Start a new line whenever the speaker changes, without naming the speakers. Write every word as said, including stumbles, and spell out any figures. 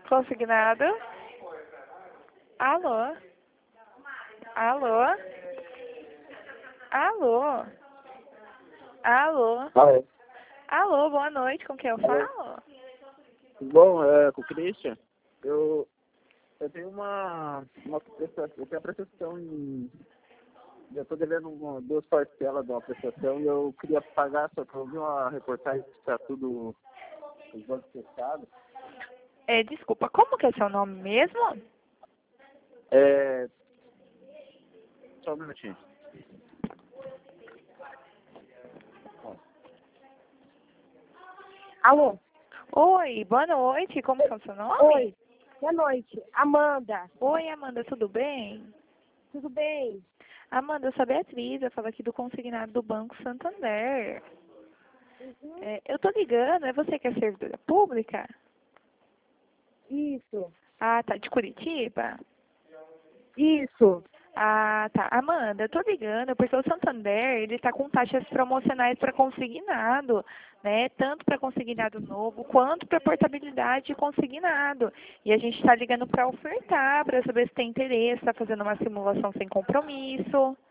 Consignado? Alô? Alô? Alô? Alô?
Alô.
Alô, boa noite, com quem eu
Alô.
falo?
Bom, é, com o Christian, eu, eu tenho uma, uma prestação, eu tenho a prestação em, eu estou devendo uma, duas parcelas de uma prestação e eu queria pagar, só que eu vi uma reportagem que está tudo os bancos fechados.
É, desculpa, como que é seu nome mesmo?
É, só um minutinho.
Alô?
Oi, boa noite, como que é o seu nome?
Oi, boa noite. Amanda,
Oi, Amanda, tudo bem?
tudo bem?
Amanda, eu sou a Beatriz, eu falo aqui do consignado do Banco Santander.
Uhum.
É, eu tô ligando, é você que é servidora pública?
Isso,
Ah, tá, de Curitiba?
isso.
Ah, tá. Amanda, eu tô ligando porque o Santander, ele tá com taxas promocionais para consignado, né? Tanto para consignado novo quanto para portabilidade de consignado. E a gente está ligando para ofertar, para saber se tem interesse, tá fazendo uma simulação sem compromisso.